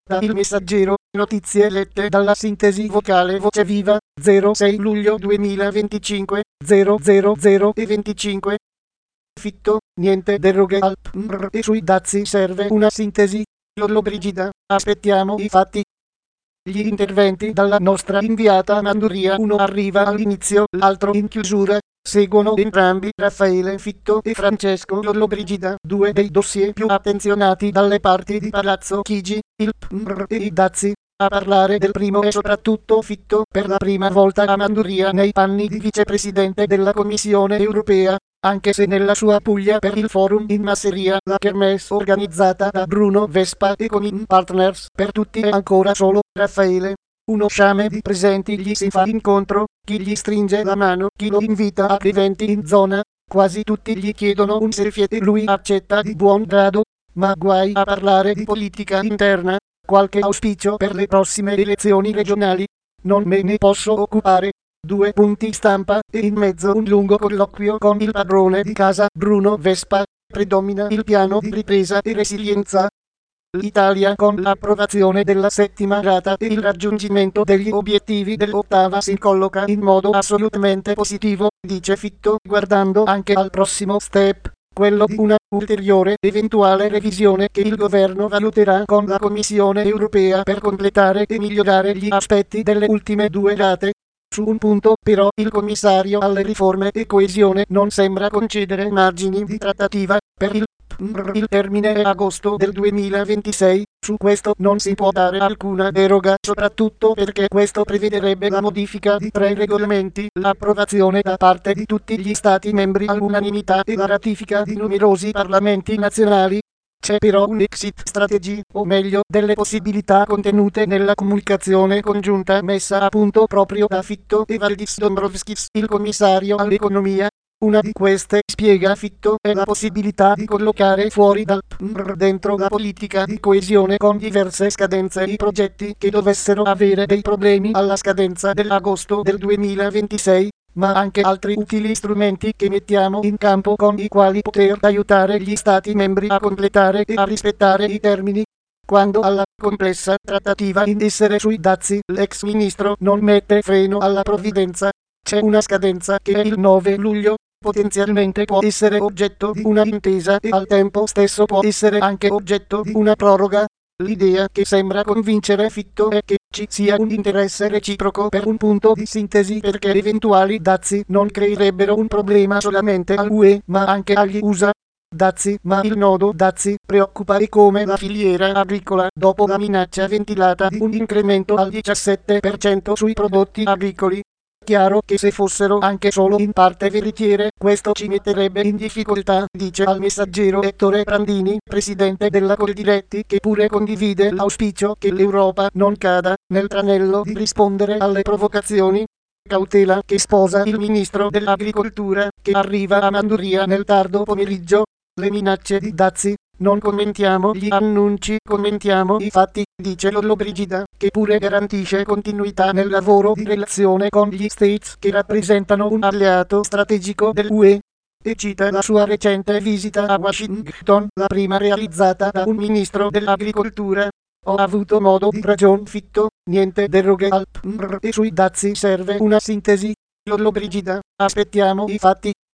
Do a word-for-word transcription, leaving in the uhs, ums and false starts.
Da Il Messaggero, notizie lette dalla sintesi vocale Voce Viva, zero sei luglio duemilaventicinque, zero zero zero e venticinque. Fitto, niente deroghe al P N R e sui dazi serve una sintesi. Lollobrigida, aspettiamo i fatti. Gli interventi dalla nostra inviata Manduria, uno arriva all'inizio, l'altro in chiusura. Seguono entrambi Raffaele Fitto e Francesco Lollobrigida, due dei dossier più attenzionati dalle parti di Palazzo Chigi, il P N R e i dazi. A parlare del primo è soprattutto Fitto, per la prima volta a Manduria nei panni di vicepresidente della Commissione europea, anche se nella sua Puglia per il forum in masseria, la kermesse organizzata da Bruno Vespa e con in partners per tutti è ancora solo Raffaele. Uno sciame di presenti gli si fa incontro, chi gli stringe la mano, chi lo invita a eventi in zona, quasi tutti gli chiedono un selfie e lui accetta di buon grado, ma guai a parlare di politica interna, qualche auspicio per le prossime elezioni regionali, non me ne posso occupare. Due punti stampa e in mezzo un lungo colloquio con il padrone di casa Bruno Vespa, predomina il piano di ripresa e resilienza. L'Italia con l'approvazione della settima rata e il raggiungimento degli obiettivi dell'ottava si colloca in modo assolutamente positivo, dice Fitto, guardando anche al prossimo step, quello di una ulteriore eventuale revisione che il governo valuterà con la Commissione europea per completare e migliorare gli aspetti delle ultime due rate. Su un punto, però, il commissario alle riforme e coesione non sembra concedere margini di trattativa. Per il P N R il termine è agosto del duemilaventisei, su questo non si può dare alcuna deroga, soprattutto perché questo prevederebbe la modifica di tre regolamenti, l'approvazione da parte di tutti gli Stati membri all'unanimità e la ratifica di numerosi parlamenti nazionali. C'è però un exit strategy, o meglio, delle possibilità contenute nella comunicazione congiunta messa a punto proprio da Fitto e Valdis Dombrovskis, il commissario all'economia. Una di queste, spiega Fitto, è la possibilità di collocare fuori dal P N R dentro la politica di coesione con diverse scadenze i progetti che dovessero avere dei problemi alla scadenza dell'agosto del duemilaventisei. Ma anche altri utili strumenti che mettiamo in campo con i quali poter aiutare gli Stati membri a completare e a rispettare i termini. Quando alla complessa trattativa in essere sui dazi, l'ex ministro non mette freno alla provvidenza. C'è una scadenza che è il nove luglio, potenzialmente può essere oggetto di una intesa e al tempo stesso può essere anche oggetto di una proroga. L'idea che sembra convincere Fitto è che ci sia un interesse reciproco per un punto di sintesi perché eventuali dazi non creerebbero un problema solamente all'U E ma anche agli U S A. Dazi, ma il nodo dazi preoccupa e come la filiera agricola dopo la minaccia ventilata di un incremento al diciassette per cento sui prodotti agricoli. Chiaro che se fossero anche solo in parte veritiere, questo ci metterebbe in difficoltà, dice al Messaggero Ettore Prandini, presidente della Coldiretti, che pure condivide l'auspicio che l'Europa non cada nel tranello di rispondere alle provocazioni. Cautela che sposa il ministro dell'Agricoltura, che arriva a Manduria nel tardo pomeriggio. Le minacce di dazi. Non commentiamo gli annunci, commentiamo i fatti, dice Lollobrigida, che pure garantisce continuità nel lavoro di relazione con gli States che rappresentano un alleato strategico dell'U E. E cita la sua recente visita a Washington, la prima realizzata da un ministro dell'agricoltura. Ho avuto modo di ragion Fitto, niente deroghe al P N R e sui dazi serve una sintesi. Lollobrigida, aspettiamo i fatti.